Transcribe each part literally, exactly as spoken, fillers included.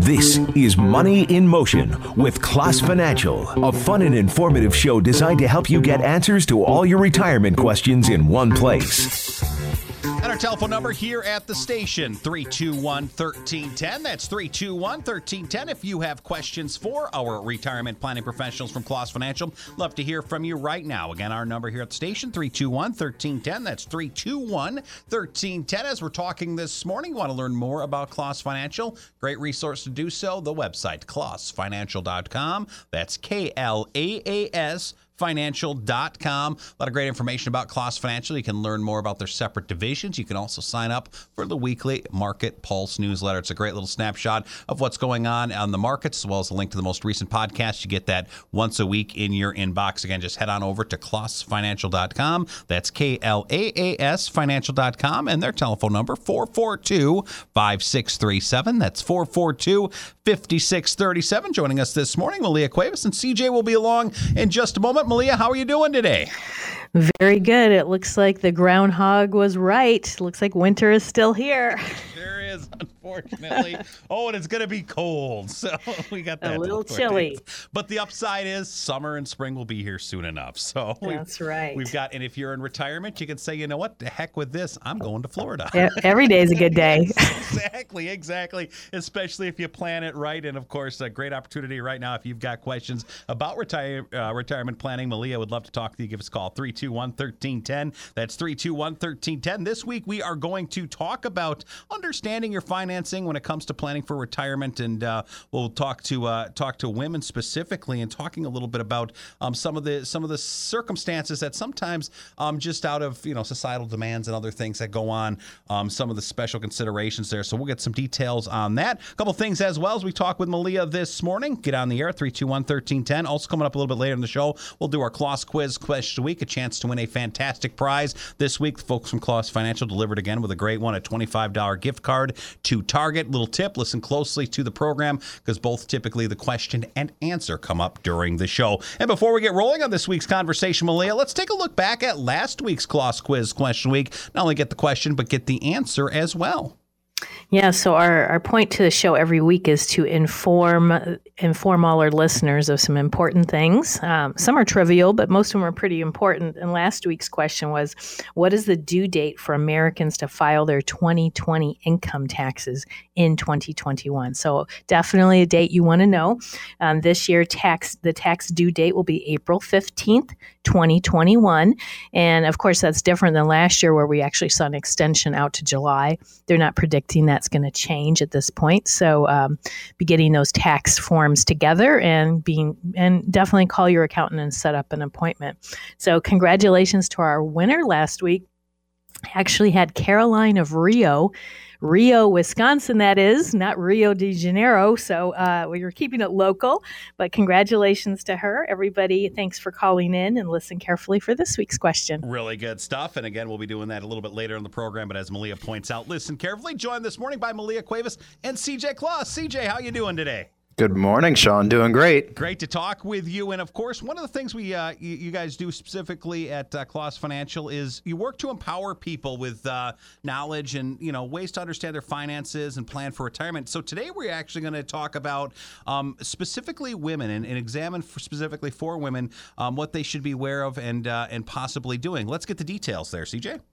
This is Money in Motion with Class Financial, a fun and informative show designed to help you get answers to all your retirement questions in one place. And our telephone number here at the station, three two one, one three one zero. That's three two one, one three one zero. If you have questions for our retirement planning professionals from Class Financial, love to hear from you right now. Again, our number here at the station, three two one, one three one zero. That's three two one, one three one zero. As we're talking this morning, you want to learn more about Class Financial? Great resource to do so. The website, class financial dot com. That's K L A A S financial dot com. A lot of great information about Class Financial. You can learn more about their separate divisions. You can also sign up for the weekly Market Pulse newsletter. It's a great little snapshot of what's going on on the markets, as well as a link to the most recent podcast. You get that once a week in your inbox. Again, just head on over to class financial dot com. That's K L A A S financial dot com, and their telephone number, four four two, five six three seven. That's four four two, five six three seven. Joining us this morning, Malia Cuevas, and C J will be along in just a moment. Malia, how are you doing today? Very good. It looks like the groundhog was right. Looks like winter is still here. There is, unfortunately. Oh, and it's going to be cold. So we got that. A little chilly. But the upside is summer and spring will be here soon enough. So that's right. We've got, and if you're in retirement, you can say, you know what, the heck with this. I'm going to Florida. Yeah, every day is a good day. Yes, exactly, exactly. Especially if you plan it right. And of course, a great opportunity right now. If you've got questions about retire, uh, retirement planning, Malia would love to talk to you. Give us a call, three two one, one three one zero. That's three two one, one three one zero. This week, we are going to talk about understanding your financing when it comes to planning for retirement, and uh, we'll talk to uh, talk to women specifically, and talking a little bit about um, some of the some of the circumstances that sometimes um, just out of you know societal demands and other things that go on, um, some of the special considerations there. So we'll get some details on that. A couple things as well as we talk with Malia this morning. Get on the air, three two one, one three one zero. Also coming up a little bit later in the show, we'll do our Class Quiz question of the week, a chance to win a fantastic prize. This week, the folks from Class Financial delivered again with a great one, a twenty-five dollars gift card to Target. Little tip, listen closely to the program, because both typically the question and answer come up during the show. And before we get rolling on this week's conversation, Malia, let's take a look back at last week's Class Quiz question week. Not only get the question, but get the answer as well. Yeah, so our, our point to the show every week is to inform inform all our listeners of some important things. Um, some are trivial, but most of them are pretty important. And last week's question was, what is the due date for Americans to file their twenty twenty income taxes in twenty twenty-one? So definitely a date you want to know. Um, this year, tax the tax due date will be April fifteenth, twenty twenty-one. And of course, that's different than last year, where we actually saw an extension out to July. They're not predicting that's going to change at this point. So um, be getting those tax forms together, and being and definitely call your accountant and set up an appointment. So congratulations to our winner last week. Actually had Caroline of Rio, Rio, Wisconsin, that is, not Rio de Janeiro. So uh, we were keeping it local, but congratulations to her. Everybody, thanks for calling in, and listen carefully for this week's question. Really good stuff. And again, we'll be doing that a little bit later in the program. But as Malia points out, listen carefully. Joined this morning by Malia Cuevas and C J Claus. C J, how you doing today? Good morning, Sean. Doing great. Great to talk with you. And of course, one of the things we uh, you, you guys do specifically at uh, Class Financial is you work to empower people with uh, knowledge and you know ways to understand their finances and plan for retirement. So today we're actually going to talk about um, specifically women and, and examine for specifically for women um, what they should be aware of and uh, and possibly doing. Let's get the details there, C J.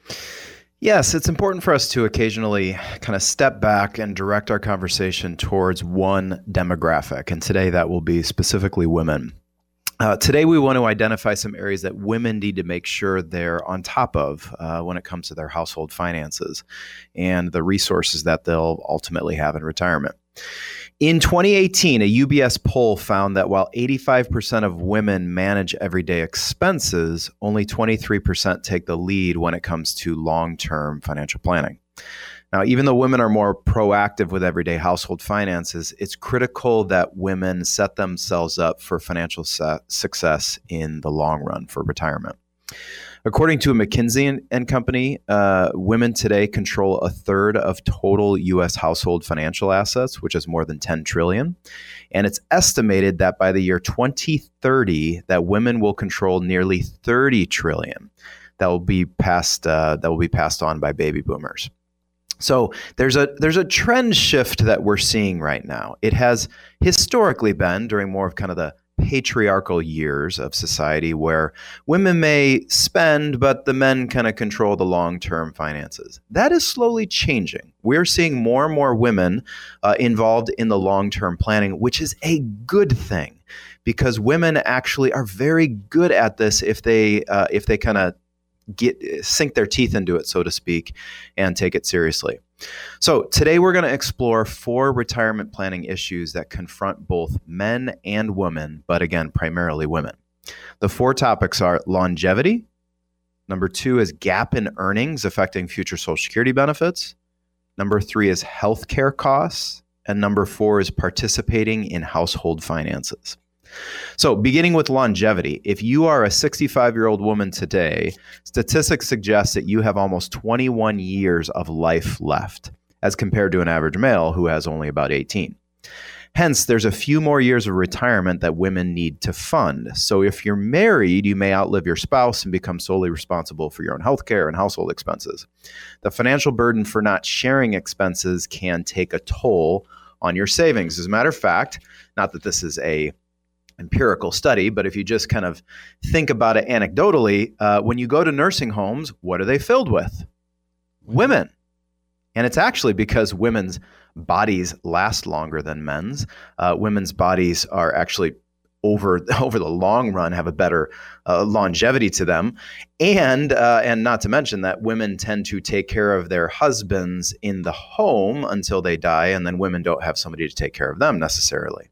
Yes, it's important for us to occasionally kind of step back and direct our conversation towards one demographic. And today that will be specifically women. Uh, today we want to identify some areas that women need to make sure they're on top of uh, when it comes to their household finances and the resources that they'll ultimately have in retirement. In twenty eighteen, a U B S poll found that while eighty-five percent of women manage everyday expenses, only twenty-three percent take the lead when it comes to long-term financial planning. Now, even though women are more proactive with everyday household finances, it's critical that women set themselves up for financial su- success in the long run for retirement. According to a McKinsey and, and Company, uh, women today control a third of total U S household financial assets, which is more than ten trillion dollars. And it's estimated that by the year twenty thirty, that women will control nearly thirty trillion dollars that will be passed uh, that will be passed on by baby boomers. So there's a there's a trend shift that we're seeing right now. It has historically been during more of kind of the patriarchal years of society where women may spend, but the men kind of control the long-term finances. That is slowly changing. We're seeing more and more women uh, involved in the long-term planning, which is a good thing because women actually are very good at this if they uh, if they kind of get sink their teeth into it, so to speak, and take it seriously. So today we're going to explore four retirement planning issues that confront both men and women, but again, primarily women. The four topics are longevity. Number two is gap in earnings affecting future Social Security benefits. Number three is healthcare costs. And number four is participating in household finances. So beginning with longevity, if you are a sixty-five-year-old woman today, statistics suggest that you have almost twenty-one years of life left, as compared to an average male who has only about eighteen. Hence, there's a few more years of retirement that women need to fund. So if you're married, you may outlive your spouse and become solely responsible for your own health care and household expenses. The financial burden for not sharing expenses can take a toll on your savings. As a matter of fact, not that this is a empirical study, but if you just kind of think about it anecdotally, uh, when you go to nursing homes, what are they filled with? Women. And it's actually because women's bodies last longer than men's. Uh, women's bodies are actually over over the long run have a better uh, longevity to them, and uh, and not to mention that women tend to take care of their husbands in the home until they die, and then women don't have somebody to take care of them necessarily.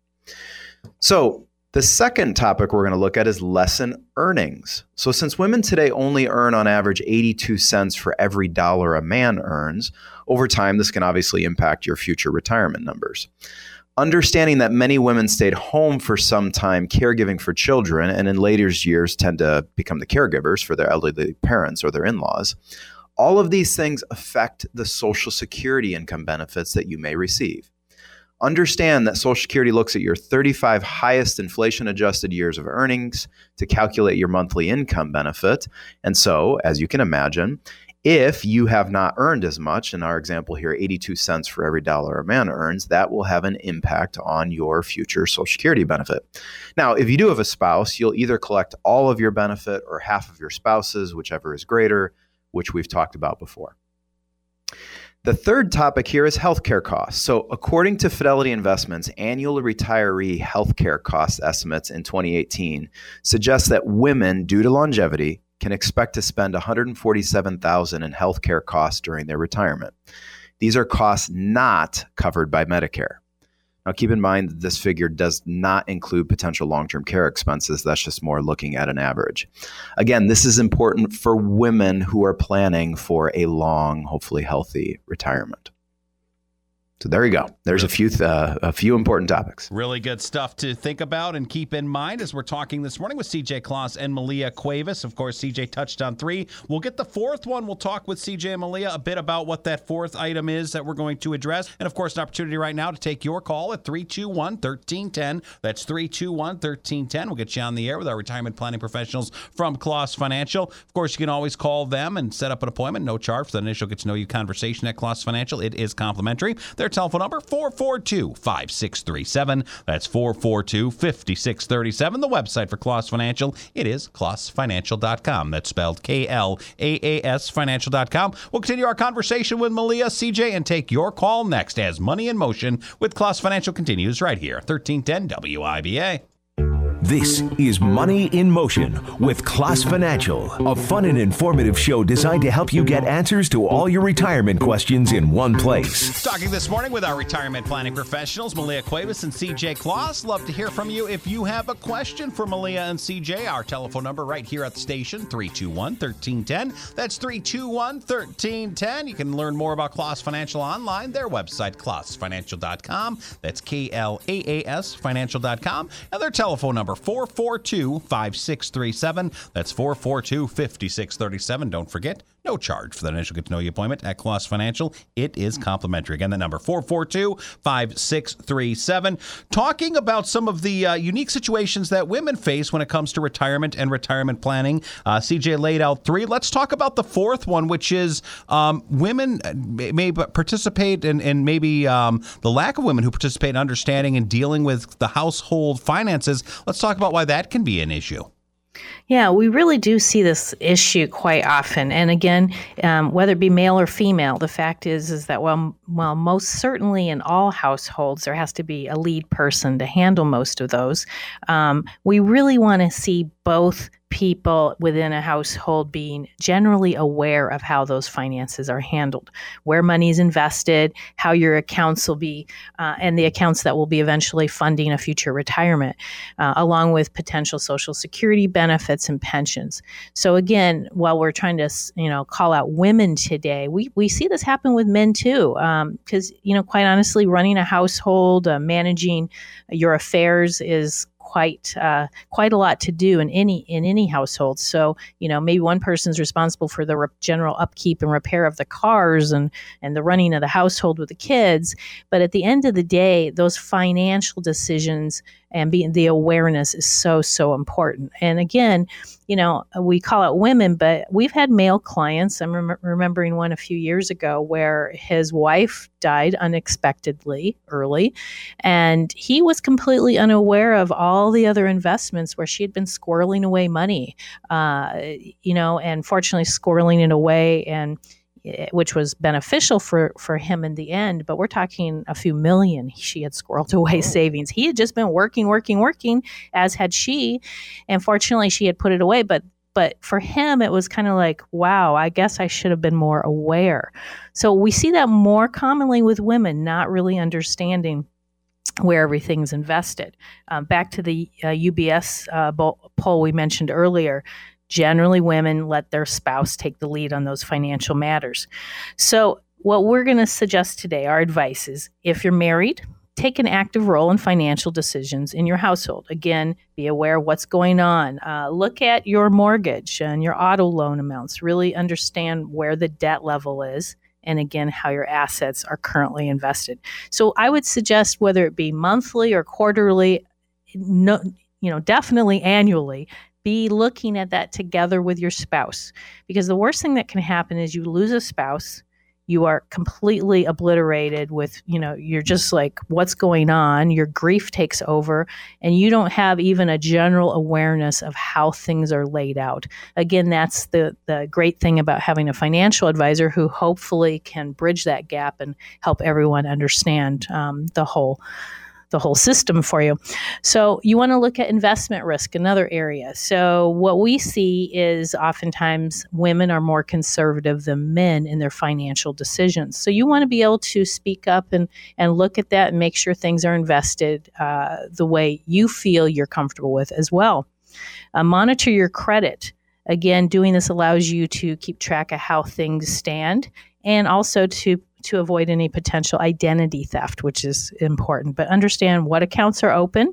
So the second topic we're going to look at is lesson earnings. So since women today only earn on average eighty-two cents for every dollar a man earns, over time this can obviously impact your future retirement numbers. Understanding that many women stayed home for some time caregiving for children and in later years tend to become the caregivers for their elderly parents or their in-laws, all of these things affect the Social Security income benefits that you may receive. Understand that Social Security looks at your thirty-five highest inflation-adjusted years of earnings to calculate your monthly income benefit. And so, as you can imagine, if you have not earned as much, in our example here, eighty-two cents for every dollar a man earns, that will have an impact on your future Social Security benefit. Now, if you do have a spouse, you'll either collect all of your benefit or half of your spouse's, whichever is greater, which we've talked about before. The third topic here is healthcare costs. So according to Fidelity Investments, annual retiree healthcare cost estimates in twenty eighteen suggest that women, due to longevity, can expect to spend one hundred forty-seven thousand dollars in healthcare costs during their retirement. These are costs not covered by Medicare. Now, keep in mind that this figure does not include potential long-term care expenses. That's just more looking at an average. Again, this is important for women who are planning for a long, hopefully healthy retirement. So there you go. There's a few uh, a few important topics. Really good stuff to think about and keep in mind as we're talking this morning with C J Closs and Malia Cuevas. Of course, C J touched on three. We'll get the fourth one. We'll talk with C J and Malia a bit about what that fourth item is that we're going to address. And, of course, an opportunity right now to take your call at three two one, one three one zero. That's three two one, one three one zero. We'll get you on the air with our retirement planning professionals from Closs Financial. Of course, you can always call them and set up an appointment. No charge for the initial get-to-know-you conversation at Closs Financial. It is complimentary. Their telephone number, four four two, five six three seven. That's four four two, five six three seven. The website for Closs Financial, it is Closs Financial dot com. That's spelled K L A A S Financial dot com. We'll continue our conversation with Malia, C J, and take your call next as Money in Motion with Closs Financial continues right here, thirteen ten W I B A. This is Money in Motion with Closs Financial, a fun and informative show designed to help you get answers to all your retirement questions in one place. Talking this morning with our retirement planning professionals, Malia Cuevas and C J Closs. Love to hear from you. If you have a question for Malia and C J, our telephone number right here at the station, three two one, one three one zero. That's three two one, one three one zero. You can learn more about Closs Financial online. Their website, Closs Financial dot com. That's K L A A S Financial dot com. And their telephone number, four four two, five six three seven. That's four four two, five six three seven. Don't forget, No charge for that initial get-to-know-you appointment at Kloss Financial. It is complimentary. Again, the number four four two, five six three seven. Talking about some of the uh, unique situations that women face when it comes to retirement and retirement planning. Uh, C J laid out three. Let's talk about the fourth one, which is um, women may participate in, in maybe um, the lack of women who participate in understanding and dealing with the household finances. Let's talk about why that can be an issue. Yeah, we really do see this issue quite often. And again, um, whether it be male or female, the fact is is that while, while most certainly in all households there has to be a lead person to handle most of those, um, we really want to see both people within a household being generally aware of how those finances are handled, where money is invested, how your accounts will be, uh, and the accounts that will be eventually funding a future retirement, uh, along with potential Social Security benefits and pensions. So again, while we're trying to, you know, call out women today, we, we see this happen with men too, because, um, you know, quite honestly, running a household, uh, managing your affairs is quite uh, quite a lot to do in any in any household. So, you know, maybe one person's responsible for the re- general upkeep and repair of the cars and and the running of the household with the kids. But at the end of the day, those financial decisions and being the awareness is so, so important. And again, you know, we call it women, but we've had male clients. I'm rem- remembering one a few years ago where his wife died unexpectedly early, and he was completely unaware of all the other investments where she had been squirreling away money, uh, you know, and fortunately squirreling it away, and which was beneficial for, for him in the end. But we're talking a few million she had squirreled away savings. He had just been working, working, working, as had she. And fortunately, she had put it away. But but for him, it was kind of like, wow, I guess I should have been more aware. So we see that more commonly with women, not really understanding where everything's invested. Um, back to the uh, U B S uh, poll we mentioned earlier. Generally, women let their spouse take the lead on those financial matters. So what we're going to suggest today, our advice is, if you're married, take an active role in financial decisions in your household. Again, be aware of what's going on. Uh, look at your mortgage and your auto loan amounts. Really understand where the debt level is, and again, how your assets are currently invested. So I would suggest, whether it be monthly or quarterly, no, you know, definitely annually, be looking at that together with your spouse, because the worst thing that can happen is you lose a spouse, you are completely obliterated with, you know, you're just like, what's going on? Your grief takes over, and you don't have even a general awareness of how things are laid out. Again, that's the, the great thing about having a financial advisor who hopefully can bridge that gap and help everyone understand um, the whole the whole system for you. So you want to look at investment risk, another area. So what we see is oftentimes women are more conservative than men in their financial decisions. So you want to be able to speak up and, and look at that and make sure things are invested uh, the way you feel you're comfortable with as well. Uh, monitor your credit. Again, doing this allows you to keep track of how things stand, and also to to avoid any potential identity theft, which is important. But understand what accounts are open.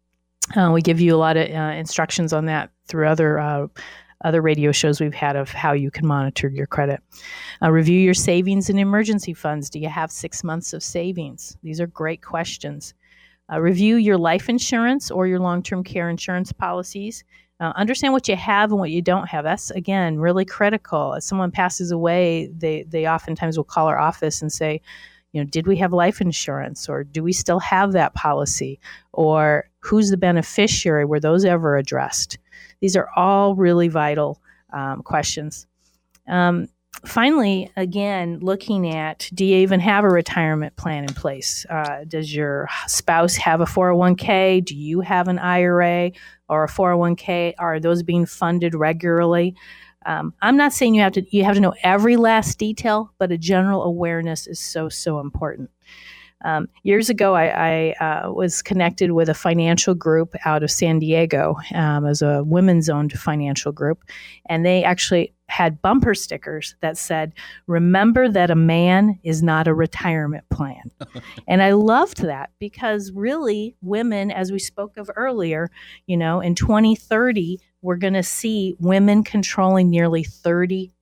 Uh, we give you a lot of uh, instructions on that through other uh, other radio shows we've had of how you can monitor your credit. Uh, review your savings and emergency funds. Do you have six months of savings? These are great questions. Uh, review your life insurance or your long-term care insurance policies. Uh, understand what you have and what you don't have. That's, again, really critical. If someone passes away, they, they oftentimes will call our office and say, you know, did we have life insurance, or do we still have that policy, or who's the beneficiary? Were those ever addressed? These are all really vital um, questions. Um, Finally, again, looking at, do you even have a retirement plan in place? Uh, does your spouse have a four oh one k? Do you have an I R A or a four oh one k? Are those being funded regularly? Um, I'm not saying you have to you have to know every last detail, but a general awareness is so, so important. Um, years ago, I, I uh, was connected with a financial group out of San Diego um, as a women's-owned financial group, and they actually had bumper stickers that said, "Remember that a man is not a retirement plan." And I loved that, because really, women, as we spoke of earlier, you know, in twenty thirty, we're going to see women controlling nearly thirty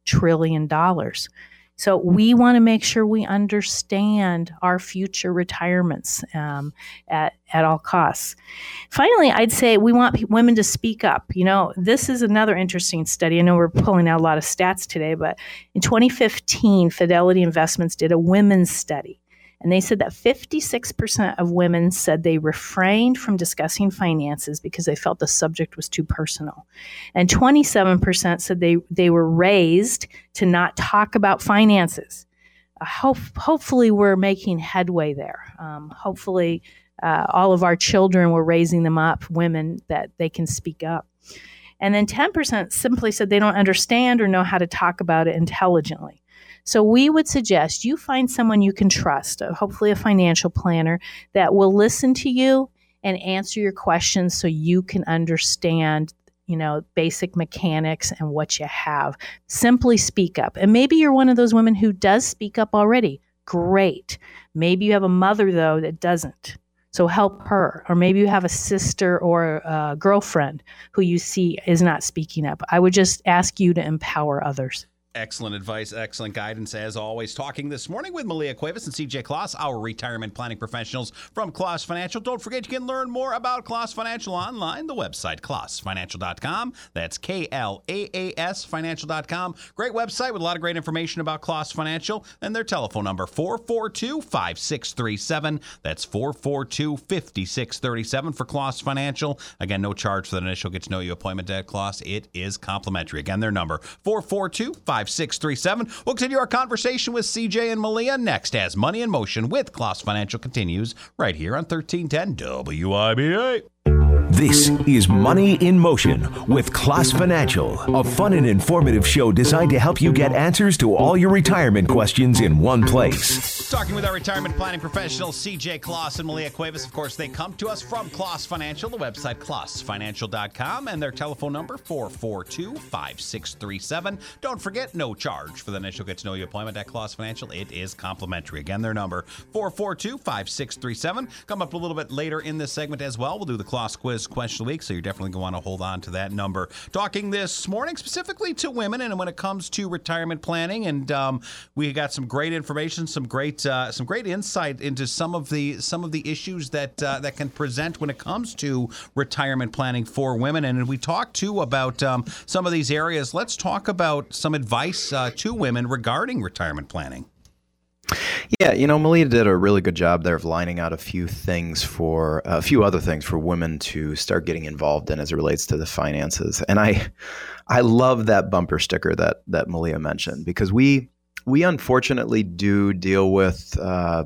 trillion dollars. So we want to make sure we understand our future retirements um, at, at all costs. Finally, I'd say we want p- women to speak up. You know, this is another interesting study. I know we're pulling out a lot of stats today, but in twenty fifteen, Fidelity Investments did a women's study. And they said that fifty-six percent of women said they refrained from discussing finances because they felt the subject was too personal. And twenty-seven percent said they, they were raised to not talk about finances. Uh, hope, hopefully we're making headway there. Um, hopefully uh, all of our children, we're raising them up, women, that they can speak up. And then ten percent simply said they don't understand or know how to talk about it intelligently. So we would suggest you find someone you can trust, uh, hopefully a financial planner, that will listen to you and answer your questions so you can understand, you know, basic mechanics and what you have. Simply speak up. And maybe you're one of those women who does speak up already. Great. Maybe you have a mother, though, that doesn't. So help her. Or maybe you have a sister or a girlfriend who you see is not speaking up. I would just ask you to empower others. Excellent advice, excellent guidance, as always. Talking this morning with Malia Cuevas and C J Kloss, our retirement planning professionals from Kloss Financial. Don't forget, you can learn more about Kloss Financial online. The website, kloss financial dot com. That's K L A A S financial dot com. Great website with a lot of great information about Kloss Financial. And their telephone number, four four two, five six three seven. That's four four two, five six three seven for Kloss Financial. Again, no charge for the initial get-to-know-you appointment at Kloss. It is complimentary. Again, their number, four four two, five six three seven. We'll continue our conversation with C J and Malia next as Money in Motion with Kloss Financial continues right here on thirteen ten W I B A. This is Money in Motion with Kloss Financial, a fun and informative show designed to help you get answers to all your retirement questions in one place. Talking with our retirement planning professionals, C J Kloss and Malia Cuevas. Of course, they come to us from Kloss Financial, the website kloss financial dot com, and their telephone number, four four two, five six three seven. Don't forget, no charge for the initial get-to-know-you appointment at Kloss Financial. It is complimentary. Again, their number, four four two, five six three seven. Come up a little bit later in this segment as well. We'll do the Kloss Quiz question of the week, so you're definitely going to want to hold on to that number. Talking this morning specifically to women and when it comes to retirement planning, and um, we got some great information, some great uh, some great insight into some of the some of the issues that uh, that can present when it comes to retirement planning for women. And we talked too about um, some of these areas. Let's talk about some advice uh, to women regarding retirement planning. Yeah, you know, Malia did a really good job there of lining out a few things for a few other things for women to start getting involved in as it relates to the finances. And I, I love that bumper sticker that that Malia mentioned, because we we unfortunately do deal with uh,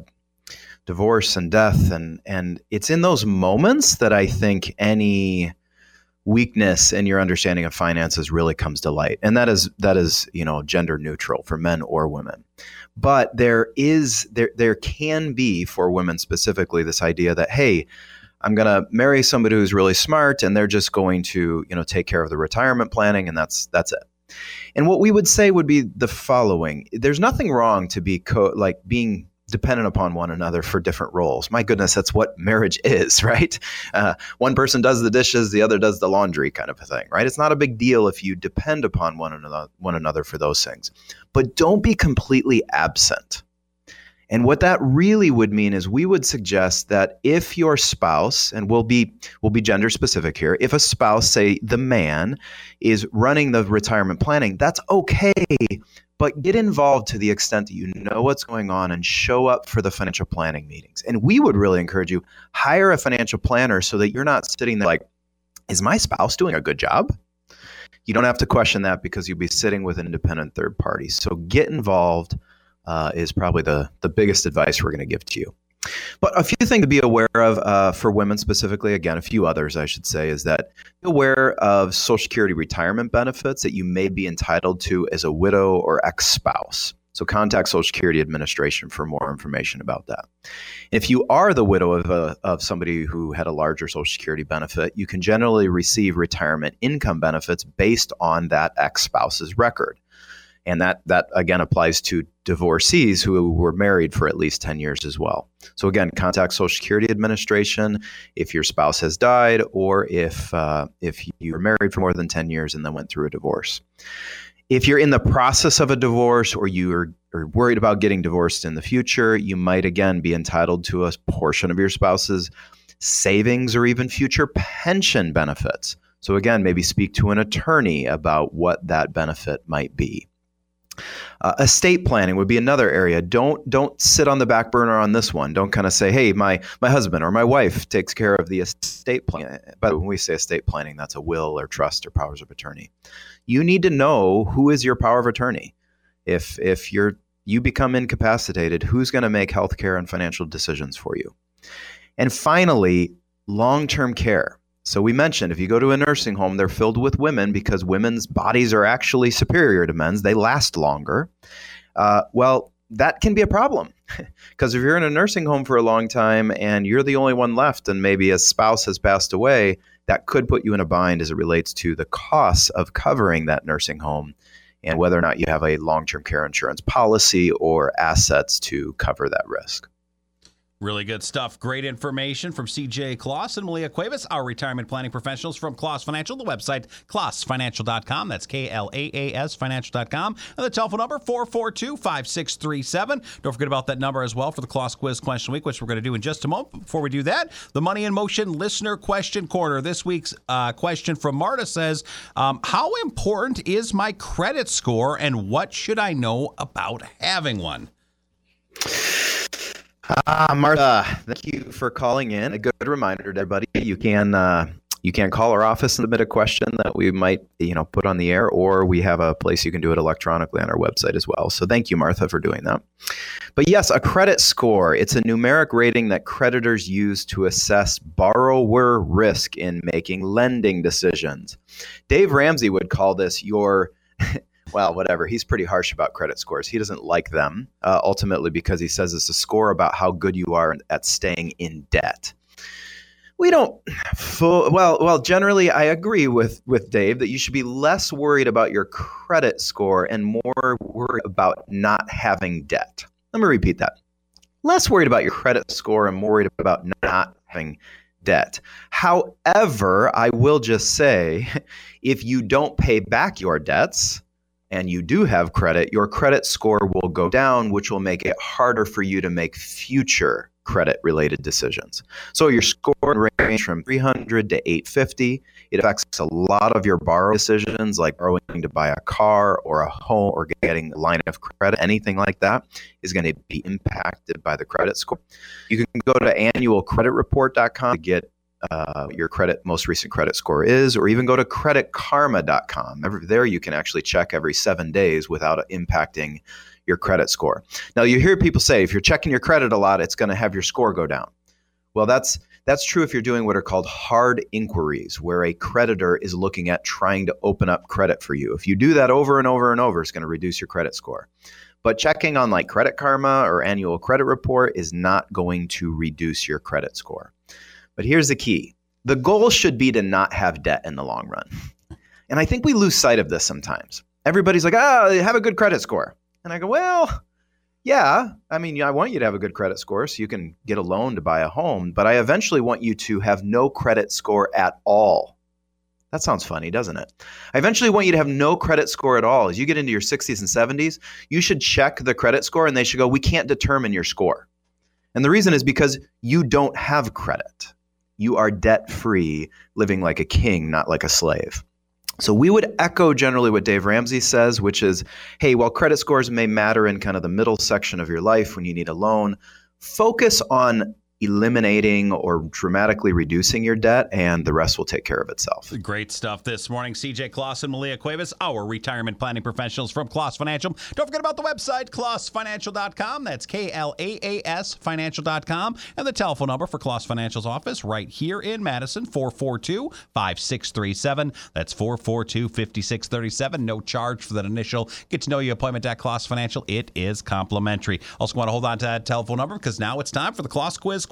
divorce and death, and and it's in those moments that I think any weakness in your understanding of finances really comes to light. And that is that is, you know, gender neutral for men or women. But there is there there can be, for women specifically, this idea that, hey, I'm going to marry somebody who's really smart and they're just going to, you know, take care of the retirement planning, and that's that's it. And what we would say would be the following. There's nothing wrong to be co- like being dependent upon one another for different roles. My goodness, that's what marriage is, right? Uh, one person does the dishes, the other does the laundry, kind of a thing, right? It's not a big deal if you depend upon one another, one another for those things. But don't be completely absent. And what that really would mean is we would suggest that if your spouse, and we'll be we'll be gender specific here, if a spouse, say the man, is running the retirement planning, that's okay. But get involved to the extent that you know what's going on and show up for the financial planning meetings. And we would really encourage you, hire a financial planner so that you're not sitting there like, is my spouse doing a good job? You don't have to question that because you'll be sitting with an independent third party. So get involved uh, is probably the, the biggest advice we're going to give to you. But a few things to be aware of uh, for women specifically, again, a few others I should say, is that be aware of Social Security retirement benefits that you may be entitled to as a widow or ex-spouse. So contact Social Security Administration for more information about that. If you are the widow of, a, of somebody who had a larger Social Security benefit, you can generally receive retirement income benefits based on that ex-spouse's record. And that, that again, applies to divorcees who were married for at least ten years as well. So again, contact Social Security Administration if your spouse has died, or if uh, if you were married for more than ten years and then went through a divorce. If you're in the process of a divorce or you are, are worried about getting divorced in the future, you might again be entitled to a portion of your spouse's savings or even future pension benefits. So again, maybe speak to an attorney about what that benefit might be. Uh, estate planning would be another area. Don't don't sit on the back burner on this one. Don't kind of say, hey, my my husband or my wife takes care of the estate plan. But when we say estate planning, that's a will or trust or powers of attorney. You need to know who is your power of attorney. If if you're you become incapacitated, who's going to make healthcare and financial decisions for you? And finally, long-term care. So we mentioned if you go to a nursing home, they're filled with women because women's bodies are actually superior to men's. They last longer. Uh, well, that can be a problem because if you're in a nursing home for a long time and you're the only one left and maybe a spouse has passed away, that could put you in a bind as it relates to the costs of covering that nursing home and whether or not you have a long-term care insurance policy or assets to cover that risk. Really good stuff. Great information from C J Kloss and Malia Cuevas, our retirement planning professionals from Kloss Financial. The website, kloss financial dot com. That's K L A A S financial dot com. And the telephone number, four four two, five six three seven. Don't forget about that number as well for the Kloss Quiz Question Week, which we're going to do in just a moment. Before we do that, the Money in Motion Listener Question Corner. This week's uh, question from Marta says, um, how important is my credit score and what should I know about having one? Ah, uh, Martha, thank you for calling in. A good reminder to everybody, you can uh, you can call our office and submit a question that we might you know put on the air, or we have a place you can do it electronically on our website as well. So thank you, Martha, for doing that. But yes, a credit score. It's a numeric rating that creditors use to assess borrower risk in making lending decisions. Dave Ramsey would call this your... Well, whatever. He's pretty harsh about credit scores. He doesn't like them, uh, ultimately, because he says it's a score about how good you are at staying in debt. We don't full, well, well, generally, I agree with, with Dave that you should be less worried about your credit score and more worried about not having debt. Let me repeat that. Less worried about your credit score and more worried about not having debt. However, I will just say, if you don't pay back your debts, and you do have credit, your credit score will go down, which will make it harder for you to make future credit-related decisions. So your score range from three hundred to eight fifty. It affects a lot of your borrow decisions, like borrowing to buy a car or a home or getting a line of credit. Anything like that is going to be impacted by the credit score. You can go to annual credit report dot com to get Uh, your credit most recent credit score is, or even go to credit karma dot com. Every, there you can actually check every seven days without impacting your credit score. Now, you hear people say if you're checking your credit a lot, it's going to have your score go down. Well, that's that's true if you're doing what are called hard inquiries, where a creditor is looking at trying to open up credit for you. If you do that over and over and over, it's going to reduce your credit score. But checking on like Credit Karma or annual credit report is not going to reduce your credit score. But here's the key. The goal should be to not have debt in the long run. And I think we lose sight of this sometimes. Everybody's like, ah, oh, have a good credit score. And I go, well, yeah, I mean, I want you to have a good credit score so you can get a loan to buy a home. But I eventually want you to have no credit score at all. That sounds funny, doesn't it? I eventually want you to have no credit score at all. As you get into your sixties and seventies, you should check the credit score and they should go, we can't determine your score. And the reason is because you don't have credit. You are debt-free, living like a king, not like a slave. So we would echo generally what Dave Ramsey says, which is, hey, while credit scores may matter in kind of the middle section of your life when you need a loan, focus on eliminating or dramatically reducing your debt, and the rest will take care of itself. Great stuff this morning. C J Kloss and Malia Cuevas, our retirement planning professionals from Kloss Financial. Don't forget about the website, kloss financial dot com. That's K L A A S financial dot com. And the telephone number for Kloss Financial's office right here in Madison, four four two, five six three seven. That's four four two, five six three seven. No charge for that initial get-to-know-you appointment at Kloss Financial. It is complimentary. Also want to hold on to that telephone number because now it's time for the Kloss Quiz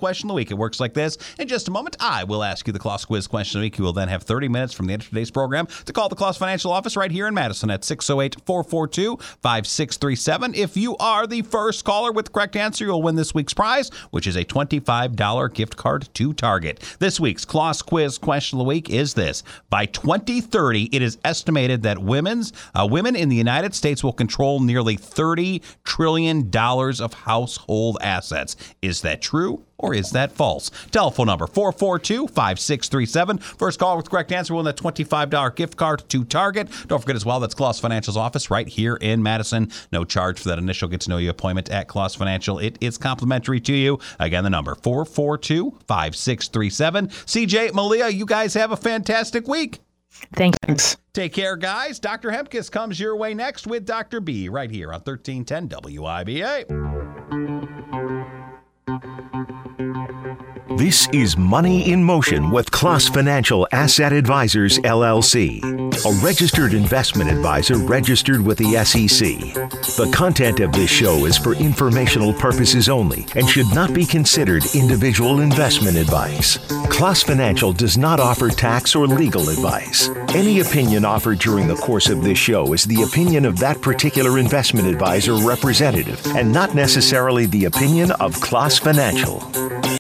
question of the week. It works like this. In just a moment, I will ask you the Kloss Quiz question of the week. You will then have thirty minutes from the end of today's program to call the Kloss Financial Office right here in Madison at six oh eight, four four two, five six three seven. If you are the first caller with the correct answer, you'll win this week's prize, which is a twenty-five dollars gift card to Target. This week's Kloss Quiz question of the week is this. By twenty thirty, it is estimated that women's uh, women in the United States will control nearly thirty trillion dollars of household assets. Is that true or is that false? Telephone number four four two, five six three seven. First call with the correct answer will win that twenty-five dollars gift card to Target. Don't forget as well, that's Kloss Financial's office right here in Madison. No charge for that initial get-to-know-you appointment at Kloss Financial. It is complimentary to you. Again, the number four four two, five six three seven. C J, Malia, you guys have a fantastic week. Thanks. Take care, guys. Doctor Hemkes comes your way next with Doctor B right here on thirteen ten W I B A. This is Money in Motion with Kloss Financial Asset Advisors, L L C, a registered investment advisor registered with the S E C. The content of this show is for informational purposes only and should not be considered individual investment advice. Kloss Financial does not offer tax or legal advice. Any opinion offered during the course of this show is the opinion of that particular investment advisor representative and not necessarily the opinion of Kloss Financial.